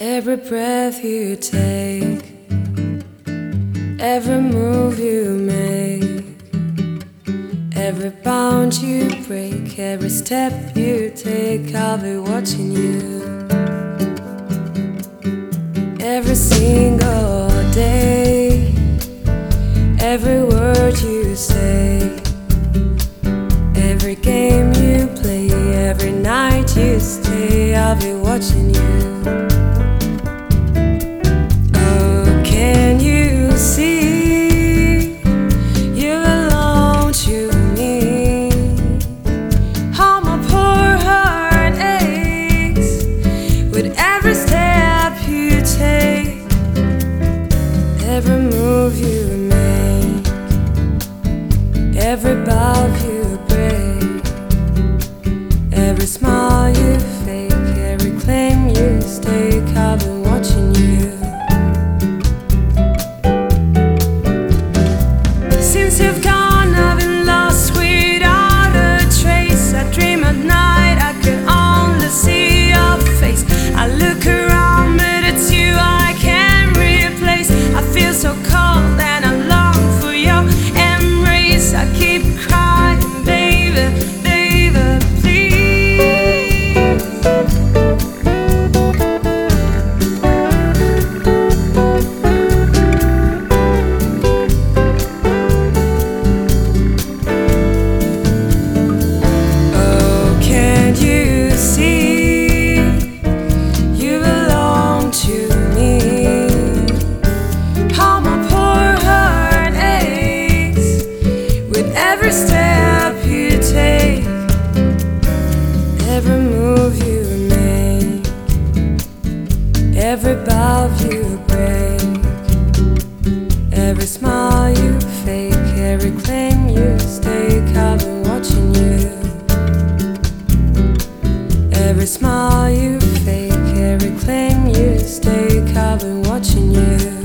Every breath you take, every move you make, every bound you break, every step you take, I'll be watching you. Every single day, every word you say, every game you play, every night you stay, I'll be watching you. Every move you make, every bow you break, every smile you fake, every claim you stake, I've been watching you. Since you've gone, I've been lost without a trace. I dream at night, I can only see your face. I look around, but it's you I can't replace. I feel so cold and I long for your embrace. I keep crying, baby, baby, please. Oh, can't you see you belong to me? Every step you take, every move you make, every bow you break, every smile you fake, every claim you stake, I've been watching you. Every smile you fake, every claim you stake, I've been watching you.